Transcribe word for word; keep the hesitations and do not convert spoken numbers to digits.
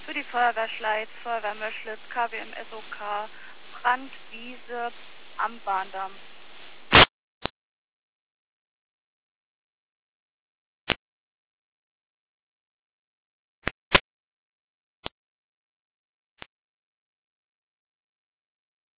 für die Feuerwehr Schleiz, Feuerwehr Möschlitz, K W M S O K, Brand, Wiese am Bahndamm.